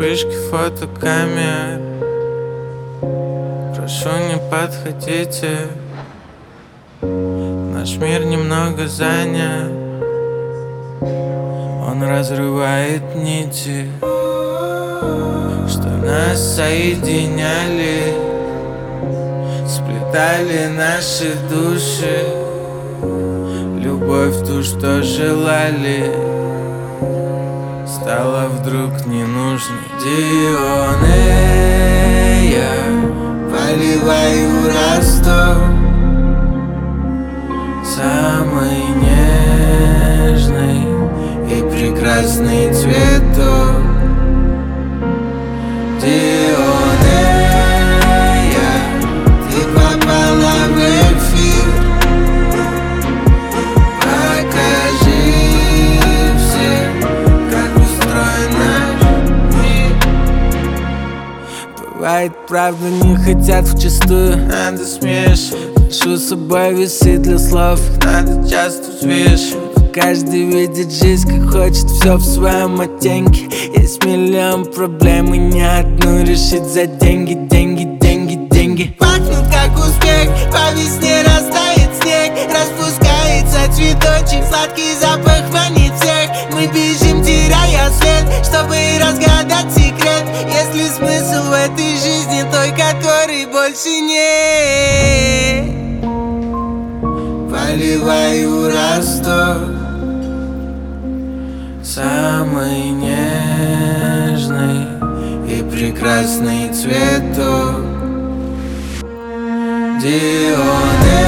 вспышки фотокамер. Прошу, не подходите, наш мир немного занят. Он разрывает нити, что нас соединяли, сплетали наши души. Любовь ту, что желали, стала вдруг ненужной. Дионе, я поливаю Ростов самый нежный и прекрасный цветок. Дионе, ты попала в эфир. Покажи всем, как устроен наш мир. Бывает, правда, не хотят вчистую, надо смешивать. Ношу с собой весы для слов, надо часто взвешивать. Каждый видит жизнь, как хочет, все в своем оттенке. Есть миллион проблем и ни одну решить за деньги, деньги, деньги, деньги. Пахнут как успех, по весне растает снег, распускается цветочек, сладкий запах манит всех. Мы бежим, теряя след, чтобы разгадать секрет. Есть ли смысл в этой жизни, той, которой больше нет? Поливаю Ростов самый нежный и прекрасный цветок. Дионе.